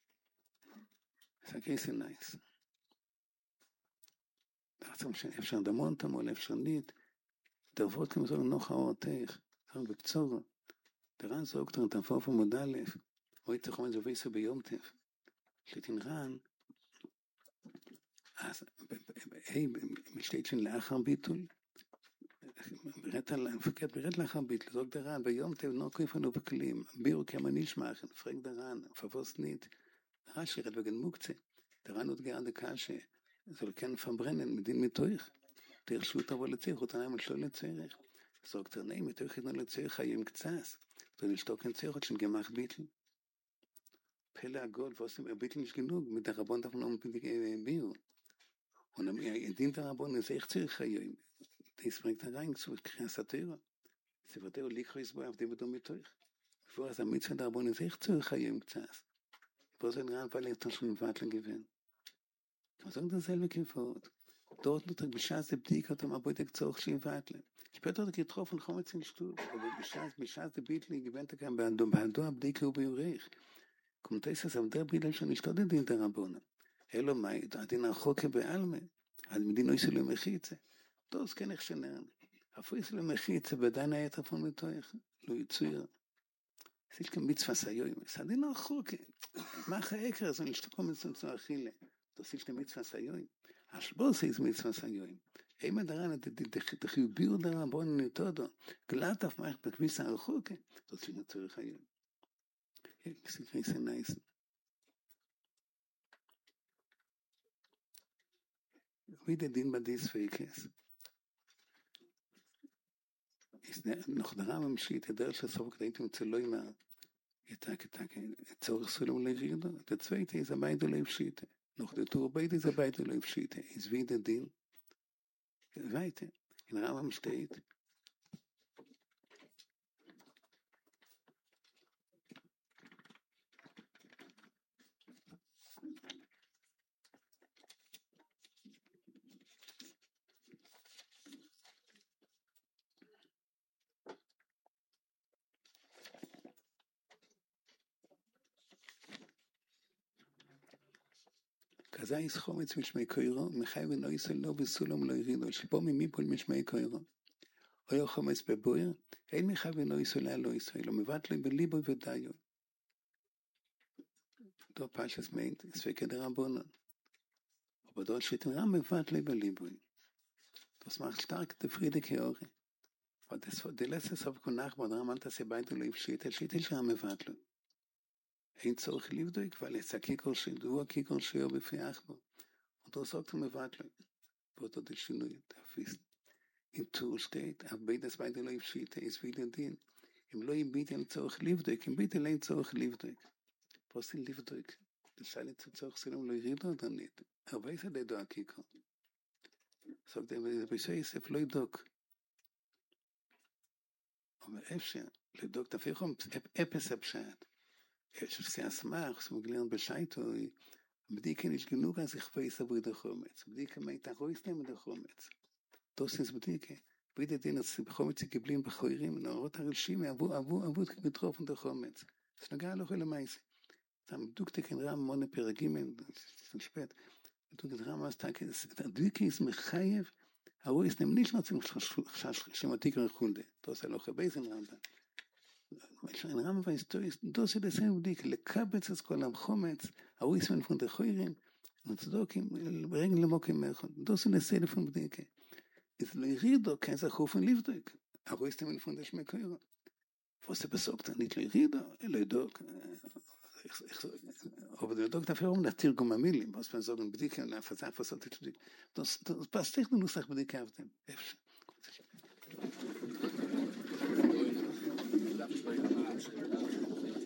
זה קייסי נייס. אפשר דמון תמול, אפשר נית, דרבות כמו זו נוח האורתך, זו בקצור, דרן זו אוקטר תפוף ומודלף, רואי תחומן זו ויסו ביום תף, שתנרן, אז, היי, משתית של לאחר ביטול, מפקד ברד לאחר ביטול, זו דרן, ביום תף נוקו יפנו בקלים, בירו כמה נשמחן, פרק דרן, פבוס נית, דרן שירת בגן מוקצה, דרן עוד גאה דקשה, soll kein verbrennen mit dem Metoich. Der Schut aber lezech, und dann einmal schon lezech. Sagt er, nein, Metoich ist noch lezech, er im Gzas. So ein Stock in Zech hat schon gemacht, bitte. פלא הגול, ועושים ביטל nicht genug, mit der Rabon darf man unbedingt biu. Und am Edin der Rabon ist echt zu Chayim. Das bringt da rein zu Kreasateur. Sie wird auch Lichris bei auf dem du mit euch. Vor das mit der Rabon ist echt zu Chayim Ksas. Wo sind ran, weil er schon Warteln gewinnt. Was sagen dasselbe Gefort. Dort nur Bescheid der Bdik hat am Arbeiter gezogen schon Warteln. Später hat er getroffen, kommen sie in den Stuhl. Aber Bescheid, Bescheid der Bitli gewinnt er kann bei einem Bdik über Urech. kommt es auf der Brille schon nicht oder den der Rabon. Hello mai, da den Choke bealme. Al medino isle mechitze. Das kann ich schon lernen. Auf isle mechitze bedan ayat von mit euch. Lo yitzuir. Es ist kein Mitzvah sayoim. Es hat den Choke. Mach eker so nicht kommen zum zu achille. Das ist der Mitzvah sayoim. Ashbos ist Mitzvah sayoim. Einmal daran, der Chibur der Rabon nicht todo. Glatt auf mich bekwisse al Choke. Das ist nicht zu achille. Es ist nicht so nice. Wie der Ding bei dies Fähigkeit ist noch der Rahmen steht der erste so gedient mit Zeloima etak etak צורך סולם לרידו der zweite ist dabei der Leib steht noch der Tour bei dieser bei der Leib steht ist wie der Ding weiter in Rahmen steht כזה יש חומץ משמי קוירו, מחי ונויסו לא בסולום לא ירידו, שפה ממיפול משמי קוירו. או חומץ בבויר, אין מחי ונויסו לא לא ישראל, לא מבט לי בליבו ודיו. דו פשס מיינט, ספקה דרבונן. ובדוד שתנרם מבט לי בליבו. Das macht stark die Friede Keori. Aber das die letzte Sache nach, wo der Mann das bei der Lieb steht, steht ich am Vater. Ein Zorch Liebdoik, weil es Kikol steht, du Kikol steht auf für Achbo. Und das sagt mir Vater. Wo das ist schon der Fest. In Tour steht, ab bei das bei der Lieb steht, ist wieder den. Im Loi bitte Zorch Liebdoik, im bitte lein Zorch Liebdoik. Was ist Liebdoik? Das scheint zu Zorch sein, um Loi oder nicht. Aber weiß er der da Kikol. Sagt er, wie sei es, auf Loi Dok. Aber אפשר, לדוק דפי חום, אפס הפשט. יש עושה אסמך, שמגלן בשייטוי, בדיקה יש גנוג אז יחווי סבוי דחומץ. בדיקה מיתה רוי סתם דחומץ. תוסס בדיקה. בידי דין בחומץ יקבלים בחוירים, נערות הרשים, אבו, אבו, אבו, בטרופן דחומץ. אז נגע לא יכולה מייסי. שם בדוק תקן רם מונה פרגימן, סנשפט, בדוק רם אז תקן, הדיקה יש מחייב, הרוי סתם ניש נוצאים שמתיק רחולדה. תוסה לא חבייסן רמבה. in Rahmen weiß du ist das ist dasselbe Ding lekabetz es kolam khomets au ismen von der khoirin und zodokim bringen lemokim mehr das ist dasselbe von Ding ist lirido kein sa khofen livdek au ismen von der schmekoira was er besorgt nicht lirido ledok aber der Doktor für um das Tirgum Amilim was man sagen Bdik na versach was sollte das das passt nicht nur sag Bdik haben Thank you.